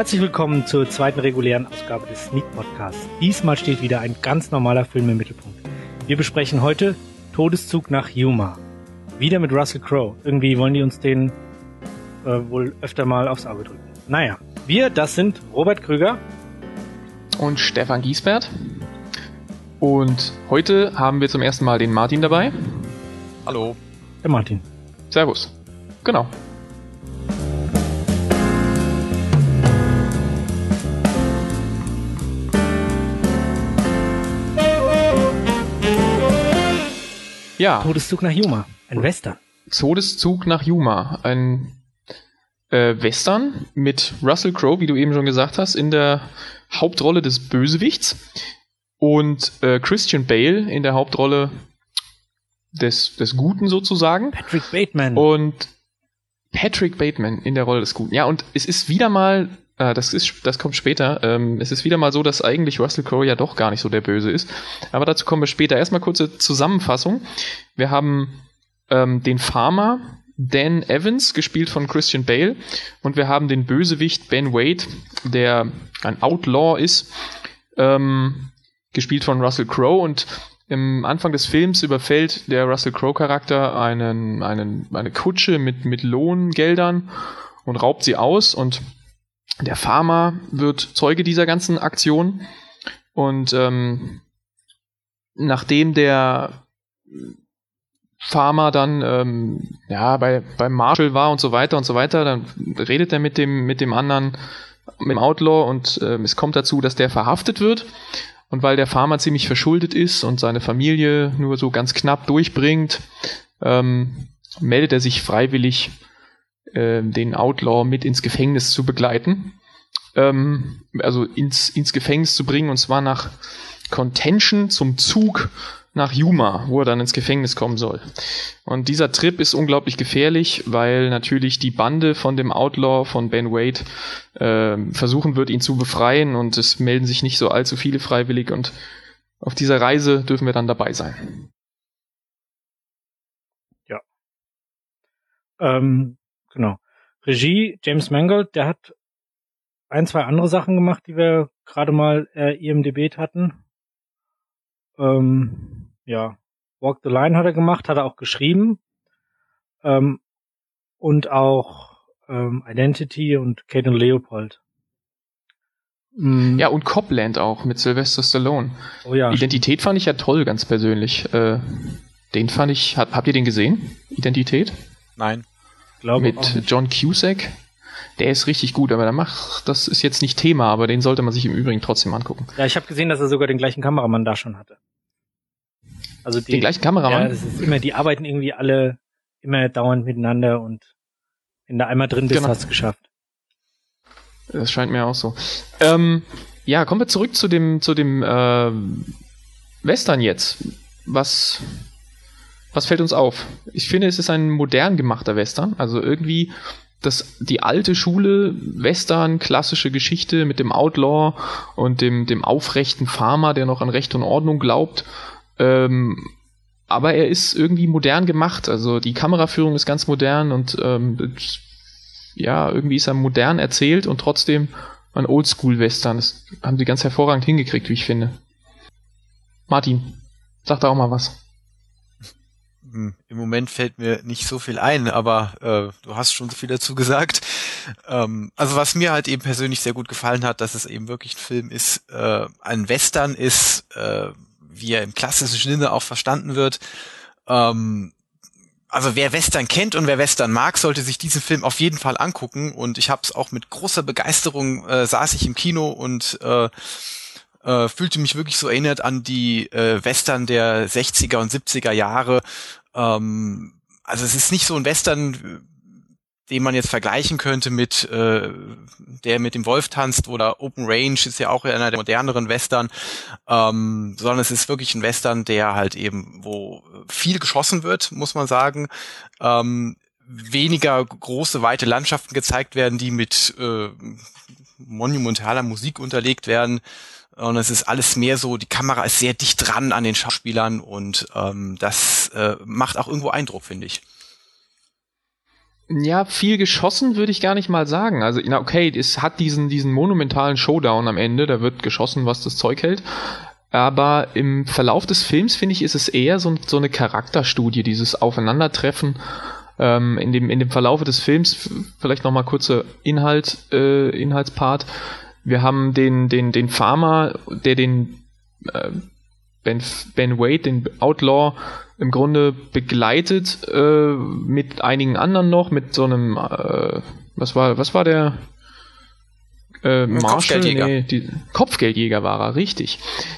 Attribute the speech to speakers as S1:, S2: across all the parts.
S1: Herzlich willkommen zur zweiten regulären Ausgabe des Sneak Podcasts. Diesmal steht wieder ein ganz normaler Film im Mittelpunkt. Wir besprechen heute Todeszug nach Yuma. Wieder mit Russell Crowe. Irgendwie wollen die uns den wohl öfter mal aufs Auge drücken. Naja, das sind Robert Krüger
S2: und Stefan Giesbert. Und heute haben wir zum ersten Mal den Martin dabei.
S3: Hallo.
S1: Der Martin.
S2: Servus. Genau. Ja.
S1: Todeszug nach Yuma. Ein Western.
S2: Todeszug nach Yuma. Ein Western mit Russell Crowe, wie du eben schon gesagt hast, in der Hauptrolle des Bösewichts. Und Christian Bale in der Hauptrolle des Guten sozusagen.
S1: Patrick Bateman.
S2: Und Patrick Bateman in der Rolle des Guten. Ja, und es ist wieder mal, das kommt später, es ist wieder mal so, dass eigentlich Russell Crowe ja doch gar nicht so der Böse ist. Aber dazu kommen wir später. Erstmal kurze Zusammenfassung. Wir haben den Farmer Dan Evans, gespielt von Christian Bale, und wir haben den Bösewicht Ben Wade, der ein Outlaw ist, gespielt von Russell Crowe, und im Anfang des Films überfällt der Russell Crowe-Charakter eine Kutsche mit Lohngeldern und raubt sie aus, und der Farmer wird Zeuge dieser ganzen Aktion, und nachdem der Farmer dann bei Marshall war und so weiter, dann redet er mit dem anderen, mit dem Outlaw, und es kommt dazu, dass der verhaftet wird. Und weil der Farmer ziemlich verschuldet ist und seine Familie nur so ganz knapp durchbringt, meldet er sich freiwillig, den Outlaw mit ins Gefängnis zu begleiten. Also ins Gefängnis zu bringen, und zwar nach Contention, zum Zug nach Yuma, wo er dann ins Gefängnis kommen soll. Und dieser Trip ist unglaublich gefährlich, weil natürlich die Bande von dem Outlaw, von Ben Wade, versuchen wird, ihn zu befreien, und es melden sich nicht so allzu viele freiwillig, und auf dieser Reise dürfen wir dann dabei sein.
S1: Ja. Genau. Regie James Mangold, der hat ein, zwei andere Sachen gemacht, die wir gerade mal IMDb hatten. Walk the Line hat er gemacht, hat er auch geschrieben. Und auch Identity und Kate und Leopold.
S2: Ja, und Copland auch, mit Sylvester Stallone.
S1: Oh ja.
S2: Identität fand ich ja toll, ganz persönlich. Den fand ich, habt ihr den gesehen? Identität?
S3: Nein.
S2: Mit John Cusack. Der ist richtig gut, aber das ist jetzt nicht Thema, aber den sollte man sich im Übrigen trotzdem angucken.
S1: Ja, ich habe gesehen, dass er sogar den gleichen Kameramann da schon hatte. Also
S2: den gleichen Kameramann?
S1: Ja, das ist immer, die arbeiten irgendwie alle immer dauernd miteinander, und wenn du einmal drin bist,
S2: genau.
S1: Hast du es geschafft.
S2: Das scheint mir auch so. Kommen wir zurück zu dem Western jetzt. Was fällt uns auf? Ich finde, es ist ein modern gemachter Western, also irgendwie die alte Schule, Western, klassische Geschichte mit dem Outlaw und dem aufrechten Farmer, der noch an Recht und Ordnung glaubt. Aber er ist irgendwie modern gemacht. Also die Kameraführung ist ganz modern, und irgendwie ist er modern erzählt und trotzdem ein Oldschool-Western. Das haben sie ganz hervorragend hingekriegt, wie ich finde. Martin, sag da auch mal was.
S3: Im Moment fällt mir nicht so viel ein, aber du hast schon so viel dazu gesagt. Also was mir halt eben persönlich sehr gut gefallen hat, dass es eben wirklich ein Film ist, ein Western ist, wie er im klassischen Sinne auch verstanden wird. Also wer Western kennt und wer Western mag, sollte sich diesen Film auf jeden Fall angucken, und ich habe es auch mit großer Begeisterung, saß ich im Kino und fühlte mich wirklich so erinnert an die Western der 60er und 70er Jahre. Also es ist nicht so ein Western, den man jetzt vergleichen könnte mit der mit dem Wolf tanzt, oder Open Range ist ja auch einer der moderneren Western, sondern es ist wirklich ein Western, der halt eben, wo viel geschossen wird, muss man sagen, weniger große, weite Landschaften gezeigt werden, die mit monumentaler Musik unterlegt werden. Und es ist alles mehr so, die Kamera ist sehr dicht dran an den Schauspielern, und das macht auch irgendwo Eindruck, finde ich.
S2: Ja, viel geschossen würde ich gar nicht mal sagen. Also, na okay, es hat diesen monumentalen Showdown am Ende, da wird geschossen, was das Zeug hält. Aber im Verlauf des Films, finde ich, ist es eher so eine Charakterstudie, dieses Aufeinandertreffen. In dem Verlauf des Films, vielleicht nochmal kurzer Inhaltspart. Wir haben den Farmer, der den Ben Wade, den Outlaw, im Grunde begleitet, mit einigen anderen noch, mit so einem, was war der? Marshall?
S3: Kopfgeldjäger.
S2: Nee, Kopfgeldjäger war er, richtig.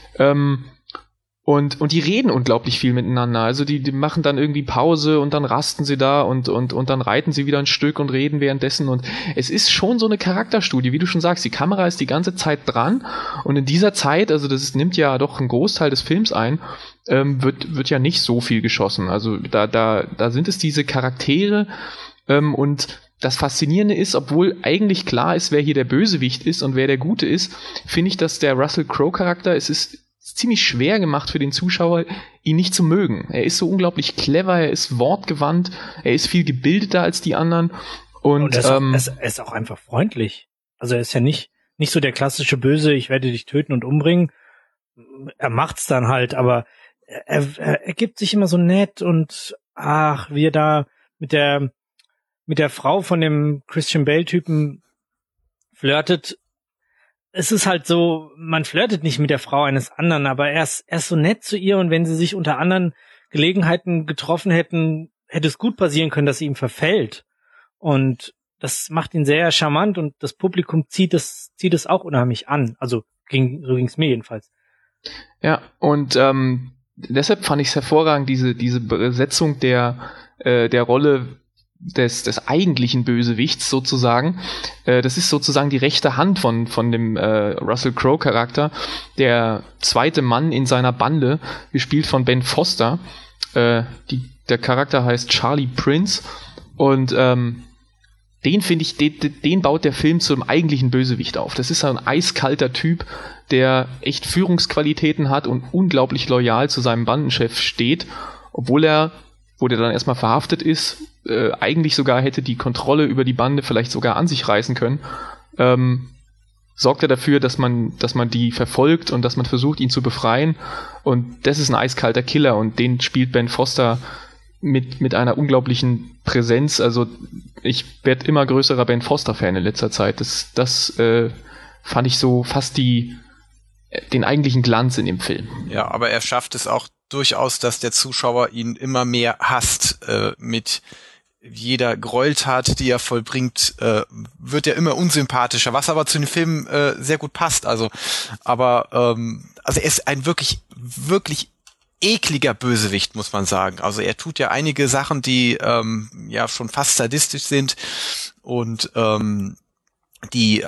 S2: Und die reden unglaublich viel miteinander. Also die machen dann irgendwie Pause und dann rasten sie da und dann reiten sie wieder ein Stück und reden währenddessen. Und es ist schon so eine Charakterstudie, wie du schon sagst. Die Kamera ist die ganze Zeit dran und in dieser Zeit, also nimmt ja doch einen Großteil des Films ein, wird ja nicht so viel geschossen. Also da sind es diese Charaktere und das Faszinierende ist, obwohl eigentlich klar ist, wer hier der Bösewicht ist und wer der Gute ist, finde ich, dass der Russell Crowe-Charakter, es ist ziemlich schwer gemacht für den Zuschauer, ihn nicht zu mögen. Er ist so unglaublich clever, er ist wortgewandt, er ist viel gebildeter als die anderen. Und
S1: er ist auch einfach freundlich. Also er ist ja nicht so der klassische Böse, ich werde dich töten und umbringen. Er macht's dann halt, aber er gibt sich immer so nett und wie er da mit der Frau von dem Christian Bale-Typen flirtet. Es ist halt so, man flirtet nicht mit der Frau eines anderen, aber er ist so nett zu ihr und wenn sie sich unter anderen Gelegenheiten getroffen hätten, hätte es gut passieren können, dass sie ihm verfällt. Und das macht ihn sehr charmant und das Publikum zieht es auch unheimlich an. Also ging's mir jedenfalls.
S2: Ja, und deshalb fand ich es hervorragend, diese Besetzung der Rolle des eigentlichen Bösewichts sozusagen. Das ist sozusagen die rechte Hand von dem Russell Crowe-Charakter, der zweite Mann in seiner Bande, gespielt von Ben Foster. Der Charakter heißt Charlie Prince und den finde ich, den baut der Film zum eigentlichen Bösewicht auf. Das ist ein eiskalter Typ, der echt Führungsqualitäten hat und unglaublich loyal zu seinem Bandenchef steht, obwohl er, wo der dann erstmal verhaftet ist, eigentlich sogar hätte die Kontrolle über die Bande vielleicht sogar an sich reißen können, sorgt er dafür, dass man die verfolgt und dass man versucht, ihn zu befreien. Und das ist ein eiskalter Killer und den spielt Ben Foster mit einer unglaublichen Präsenz. Also ich werde immer größerer Ben Foster-Fan in letzter Zeit. Das fand ich so fast den eigentlichen Glanz in dem Film.
S3: Ja, aber er schafft es auch durchaus, dass der Zuschauer ihn immer mehr hasst. Mit jeder Gräueltat, die er vollbringt, wird er immer unsympathischer, was aber zu den Filmen sehr gut passt. Also er ist ein wirklich, wirklich ekliger Bösewicht, muss man sagen. Also er tut ja einige Sachen, die ja schon fast sadistisch sind und die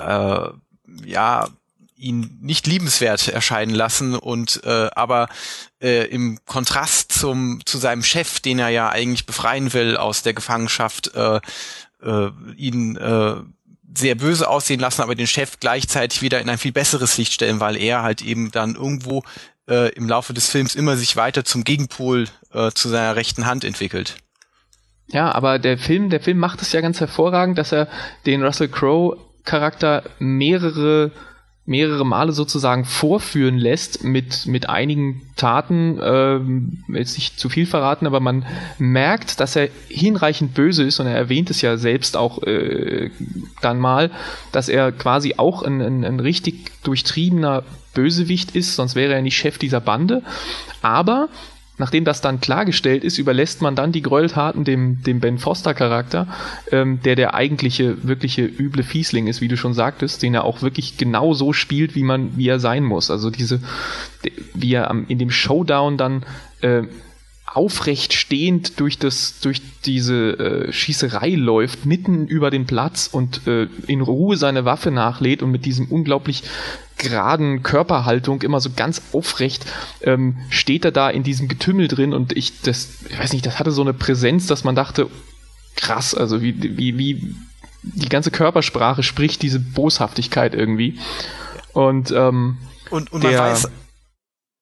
S3: ihn nicht liebenswert erscheinen lassen und aber im Kontrast zu seinem Chef, den er ja eigentlich befreien will aus der Gefangenschaft, ihn sehr böse aussehen lassen, aber den Chef gleichzeitig wieder in ein viel besseres Licht stellen, weil er halt eben dann irgendwo im Laufe des Films immer sich weiter zum Gegenpol zu seiner rechten Hand entwickelt.
S2: Ja, aber der Film macht es ja ganz hervorragend, dass er den Russell Crowe-Charakter mehrere Male sozusagen vorführen lässt mit einigen Taten, jetzt nicht zu viel verraten, aber man merkt, dass er hinreichend böse ist und er erwähnt es ja selbst auch dann mal, dass er quasi auch ein richtig durchtriebener Bösewicht ist, sonst wäre er nicht Chef dieser Bande, aber nachdem das dann klargestellt ist, überlässt man dann die Gräueltaten dem Ben Foster-Charakter, der eigentliche, wirkliche üble Fiesling ist, wie du schon sagtest, den er auch wirklich genau so spielt, wie er sein muss. Also wie er in dem Showdown dann aufrecht stehend durch diese Schießerei läuft, mitten über den Platz und in Ruhe seine Waffe nachlädt und mit diesem unglaublich geraden Körperhaltung immer so ganz aufrecht steht er da in diesem Getümmel drin und ich weiß nicht, das hatte so eine Präsenz, dass man dachte, krass, also wie die ganze Körpersprache spricht diese Boshaftigkeit irgendwie und
S3: man weiß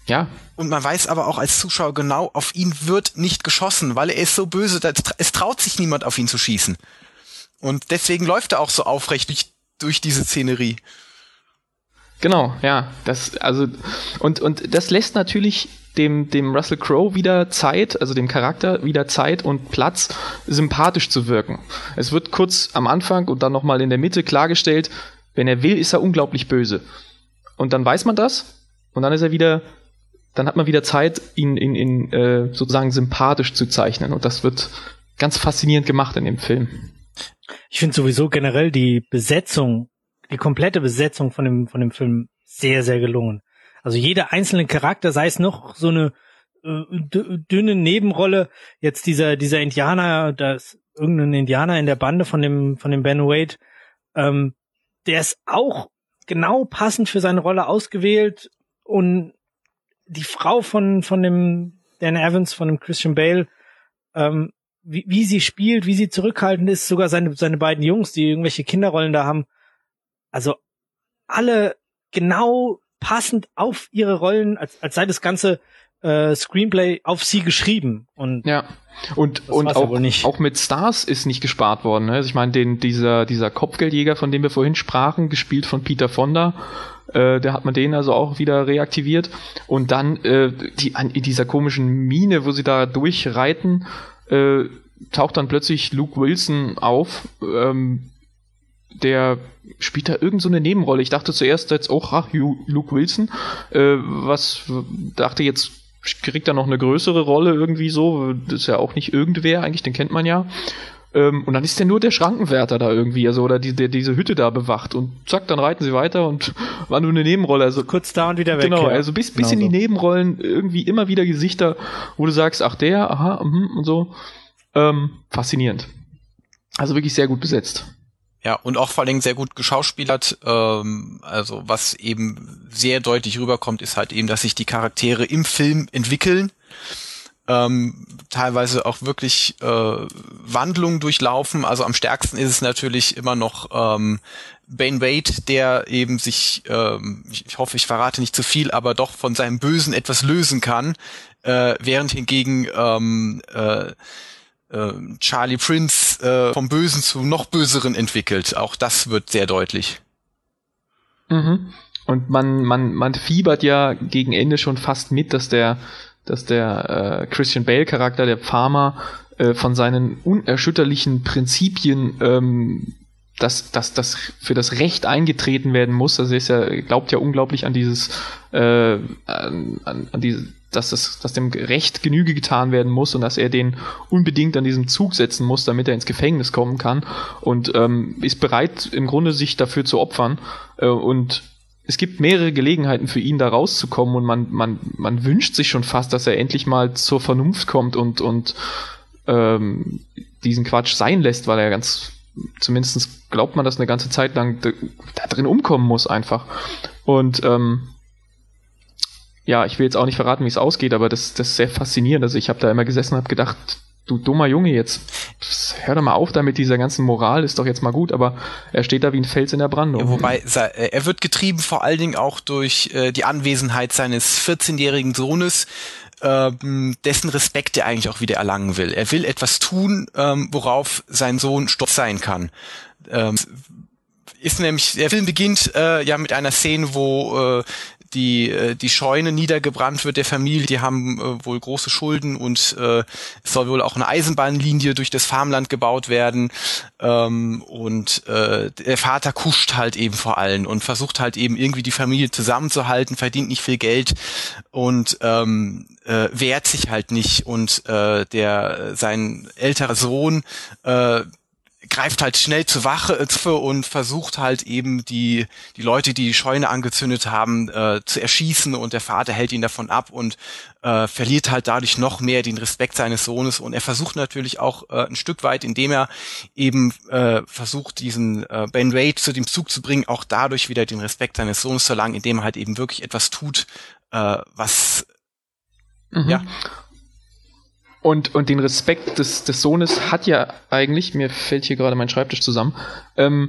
S2: Ja.
S3: Und man weiß aber auch als Zuschauer genau, auf ihn wird nicht geschossen, weil er ist so böse, es traut sich niemand auf ihn zu schießen. Und deswegen läuft er auch so aufrecht durch diese Szenerie.
S2: Genau, ja. Und das lässt natürlich dem Russell Crowe wieder Zeit, also dem Charakter wieder Zeit und Platz, sympathisch zu wirken. Es wird kurz am Anfang und dann nochmal in der Mitte klargestellt, wenn er will, ist er unglaublich böse. Und dann weiß man das und dann hat man wieder Zeit, ihn sozusagen sympathisch zu zeichnen. Und das wird ganz faszinierend gemacht in dem Film.
S1: Ich finde sowieso generell die komplette Besetzung von dem Film sehr, sehr gelungen. Also jeder einzelne Charakter, sei es noch so eine dünne Nebenrolle, jetzt dieser Indianer, da ist irgendein Indianer in der Bande von dem Ben Wade, der ist auch genau passend für seine Rolle ausgewählt, und die Frau von dem Dan Evans, von dem Christian Bale, wie sie spielt, wie sie zurückhaltend ist, sogar seine beiden Jungs, die irgendwelche Kinderrollen da haben, also alle genau passend auf ihre Rollen, als sei das ganze Screenplay auf sie geschrieben. Und
S2: ja, und auch mit Stars ist nicht gespart worden. Ne? Also ich meine, dieser Kopfgeldjäger, von dem wir vorhin sprachen, gespielt von Peter Fonda, der hat man den also auch wieder reaktiviert. Und dann in dieser komischen Mine, wo sie da durchreiten, taucht dann plötzlich Luke Wilson auf, der spielt da irgend so eine Nebenrolle. Ich dachte zuerst jetzt auch, Luke Wilson, dachte jetzt, kriegt er noch eine größere Rolle irgendwie so, das ist ja auch nicht irgendwer, eigentlich, den kennt man ja. Und dann ist der nur der Schrankenwärter da irgendwie, also, oder der diese Hütte da bewacht, und zack, dann reiten sie weiter und war nur eine Nebenrolle. Also
S1: kurz da und wieder weg.
S2: Genau,
S1: ja.
S2: also bis in die Nebenrollen irgendwie immer wieder Gesichter, wo du sagst, ach der, aha, und so. Faszinierend. Also wirklich sehr gut besetzt.
S3: Ja, und auch vor allem sehr gut geschauspielert. Also was eben sehr deutlich rüberkommt, ist halt eben, dass sich die Charaktere im Film entwickeln. Teilweise auch wirklich Wandlungen durchlaufen. Also am stärksten ist es natürlich immer noch Ben Wade, der eben sich, ich hoffe, ich verrate nicht zu viel, aber doch von seinem Bösen etwas lösen kann, während hingegen Charlie Prince vom Bösen zu noch Böseren entwickelt. Auch das wird sehr deutlich.
S2: Mhm. Und man fiebert ja gegen Ende schon fast mit, dass der Christian Bale-Charakter, der Farmer, von seinen unerschütterlichen Prinzipien, dass für das Recht eingetreten werden muss. Also er glaubt ja unglaublich an dass dem Recht Genüge getan werden muss und dass er den unbedingt an diesem Zug setzen muss, damit er ins Gefängnis kommen kann, und ist bereit, im Grunde sich dafür zu opfern, und es gibt mehrere Gelegenheiten für ihn, da rauszukommen, und man wünscht sich schon fast, dass er endlich mal zur Vernunft kommt und diesen Quatsch sein lässt, weil er zumindest glaubt man, dass eine ganze Zeit lang da drin umkommen muss einfach. Und ja, ich will jetzt auch nicht verraten, wie es ausgeht, aber das ist sehr faszinierend. Also ich habe da immer gesessen und habe gedacht, du dummer Junge, jetzt hör doch mal auf da mit dieser ganzen Moral, ist doch jetzt mal gut, aber er steht da wie ein Fels in der Brandung.
S3: Ja, wobei, er wird getrieben vor allen Dingen auch durch die Anwesenheit seines 14-jährigen Sohnes, dessen Respekt er eigentlich auch wieder erlangen will. Er will etwas tun, worauf sein Sohn stolz sein kann. Ist nämlich, der Film beginnt ja mit einer Szene, wo die Scheune niedergebrannt wird der Familie. Die haben wohl große Schulden, und es soll wohl auch eine Eisenbahnlinie durch das Farmland gebaut werden. Und der Vater kuscht halt eben vor allen und versucht halt eben irgendwie die Familie zusammenzuhalten, verdient nicht viel Geld und wehrt sich halt nicht. Und sein älterer Sohn greift halt schnell zur Wache und versucht halt eben die Leute, die Scheune angezündet haben, zu erschießen, und der Vater hält ihn davon ab und verliert halt dadurch noch mehr den Respekt seines Sohnes, und er versucht natürlich auch ein Stück weit, indem er eben versucht, diesen Ben Wade zu dem Zug zu bringen, auch dadurch wieder den Respekt seines Sohnes zu erlangen, indem er halt eben wirklich etwas tut, was ja.
S2: Und den Respekt des Sohnes hat ja eigentlich, mir fällt hier gerade mein Schreibtisch zusammen,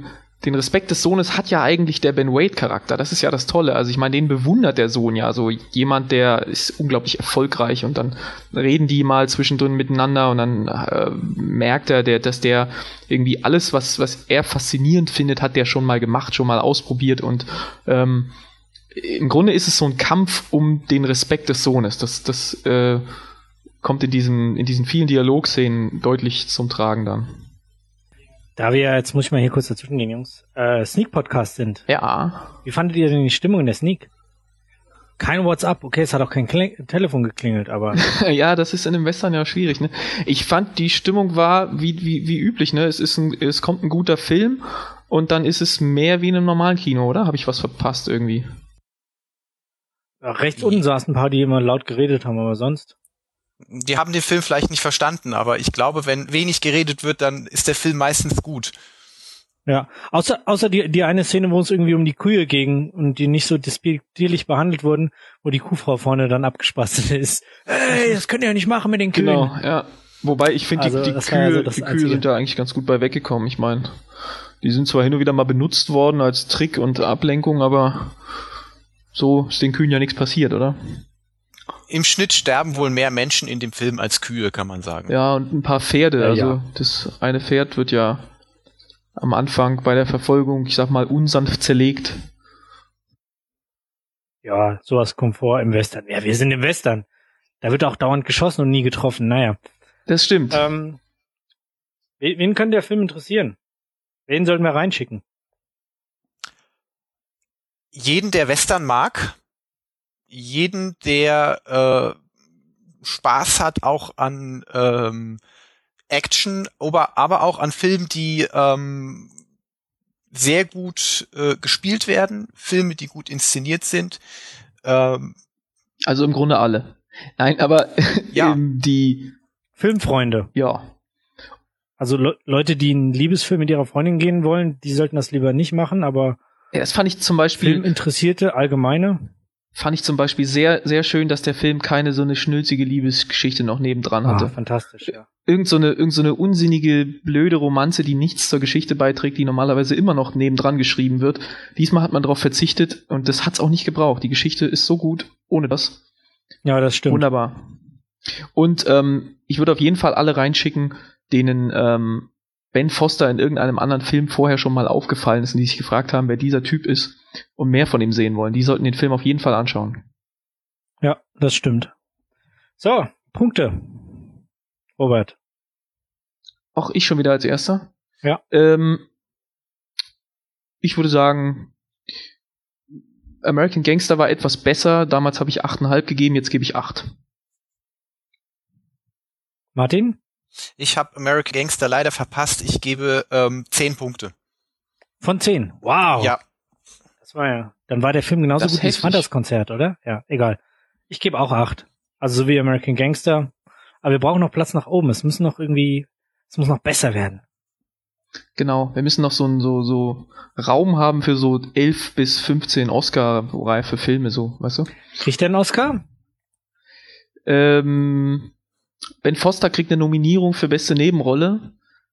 S2: den Respekt des Sohnes hat ja eigentlich der Ben Wade-Charakter. Das ist ja das Tolle. Also ich meine, den bewundert der Sohn ja. So jemand, der ist unglaublich erfolgreich und dann reden die mal zwischendrin miteinander und dann merkt er, dass der irgendwie alles, was er faszinierend findet, hat der schon mal gemacht, schon mal ausprobiert und im Grunde ist es so ein Kampf um den Respekt des Sohnes. Das kommt in diesen vielen Dialogszenen deutlich zum Tragen dann.
S1: Da wir ja, jetzt muss ich mal hier kurz dazwischen gehen, Jungs, Sneak-Podcast sind.
S2: Ja.
S1: Wie fandet ihr denn die Stimmung in der Sneak? Kein WhatsApp, okay, es hat auch kein Telefon geklingelt, aber...
S2: Ja, das ist in dem Western ja schwierig, ne? Ich fand, die Stimmung war wie üblich, ne? Es kommt ein guter Film und dann ist es mehr wie in einem normalen Kino, oder? Habe ich was verpasst irgendwie?
S1: Ja, rechts unten saßen ein paar, die immer laut geredet haben, aber sonst...
S3: Die haben den Film vielleicht nicht verstanden, aber ich glaube, wenn wenig geredet wird, dann ist der Film meistens gut.
S1: Ja, außer die eine Szene, wo es irgendwie um die Kühe ging und die nicht so despektierlich behandelt wurden, wo die Kuhfrau vorne dann abgespasst ist. Hey, das könnt ihr ja nicht machen mit den Kühen.
S2: Genau, ja. Wobei ich finde,
S1: Also,
S2: die Kühe sind da eigentlich ganz gut bei weggekommen. Ich meine, die sind zwar hin und wieder mal benutzt worden als Trick und Ablenkung, aber so ist den Kühen ja nichts passiert, oder?
S3: Im Schnitt sterben wohl mehr Menschen in dem Film als Kühe, kann man sagen.
S2: Ja, und ein paar Pferde.
S1: Ja,
S2: also
S1: ja.
S2: Das eine Pferd wird ja am Anfang bei der Verfolgung, ich sag mal, unsanft zerlegt.
S1: Ja, sowas kommt vor im Western. Ja, wir sind im Western. Da wird auch dauernd geschossen und nie getroffen. Naja.
S2: Das stimmt.
S1: Wen könnte der Film interessieren? Wen sollten wir reinschicken?
S3: Jeden, der Western mag, jeden, der Spaß hat auch an Action, aber auch an Filmen, die sehr gut gespielt werden, Filme, die gut inszeniert sind.
S2: Also im Grunde alle. Nein, aber
S3: Ja.
S1: Die Filmfreunde.
S2: Ja.
S1: Also Leute, die einen Liebesfilm mit ihrer Freundin gehen wollen, die sollten das lieber nicht machen, aber
S2: Ja, das fand ich zum Beispiel
S1: Filminteressierte, allgemeine.
S2: Fand ich zum Beispiel sehr, sehr schön, dass der Film keine so eine schnulzige Liebesgeschichte noch nebendran hatte.
S1: Fantastisch, ja.
S2: Irgend so eine unsinnige, blöde Romanze, die nichts zur Geschichte beiträgt, die normalerweise immer noch nebendran geschrieben wird. Diesmal hat man darauf verzichtet und das hat's auch nicht gebraucht. Die Geschichte ist so gut ohne das.
S1: Ja, das stimmt.
S2: Wunderbar. Und ich würde auf jeden Fall alle reinschicken, denen Ben Foster in irgendeinem anderen Film vorher schon mal aufgefallen ist und die sich gefragt haben, wer dieser Typ ist und mehr von ihm sehen wollen. Die sollten den Film auf jeden Fall anschauen.
S1: Ja, das stimmt. So, Punkte. Robert.
S2: Auch ich schon wieder als Erster?
S1: Ja.
S2: Ich würde sagen, American Gangster war etwas besser. Damals habe ich 8,5 gegeben, jetzt gebe ich 8.
S1: Martin?
S3: Ich habe American Gangster leider verpasst. Ich gebe 10 Punkte.
S1: Von 10. Wow.
S3: Ja.
S1: Das war ja. Dann war der Film genauso
S2: Das
S1: gut wie das
S2: heftig.
S1: Fantas-Konzert, oder? Ja, egal. Ich gebe auch 8. Also so wie American Gangster. Aber wir brauchen noch Platz nach oben. Es muss noch besser werden.
S2: Genau, wir müssen noch so Raum haben für so 11 bis 15 Oscar-reife Filme, so, weißt du?
S1: Kriegt der einen Oscar?
S2: Ben Foster kriegt eine Nominierung für beste Nebenrolle.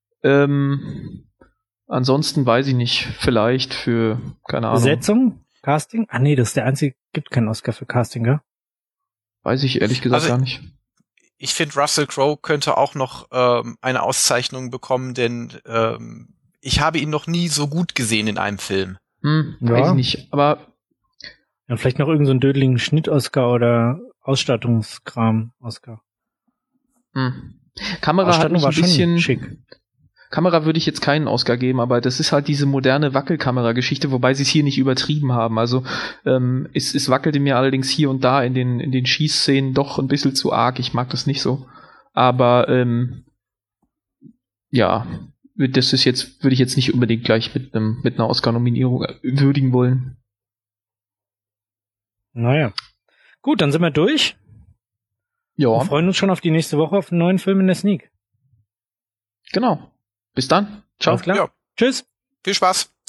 S2: Ansonsten weiß ich nicht, vielleicht für, keine Ahnung.
S1: Besetzung? Casting? Ah nee, das ist der einzige, gibt keinen Oscar für Casting, gell?
S2: Weiß ich ehrlich gesagt
S3: Also,
S2: gar nicht.
S3: Ich finde, Russell Crowe könnte auch noch eine Auszeichnung bekommen, denn ich habe ihn noch nie so gut gesehen in einem Film.
S2: Weiß
S1: Ja.
S2: ich nicht, aber
S1: Ja, vielleicht noch irgend so einen dödeligen Schnitt-Oscar oder Ausstattungskram-Oscar.
S2: Kamera hat mich ein bisschen
S1: schick.
S2: Kamera würde ich jetzt keinen Oscar geben, aber das ist halt diese moderne Wackelkamera-Geschichte, wobei sie es hier nicht übertrieben haben. Also es wackelte mir allerdings hier und da in den Schießszenen doch ein bisschen zu arg. Ich mag das nicht so. Aber ja, würde ich jetzt nicht unbedingt gleich mit einer Oscar-Nominierung würdigen wollen.
S1: Naja. Gut, dann sind wir durch.
S2: Ja,
S1: Wir freuen uns schon auf die nächste Woche auf einen neuen Film in der Sneak.
S2: genau. Bis dann. Ciao.
S1: Alles klar.
S3: Ja.
S1: Tschüss.
S3: Viel Spaß.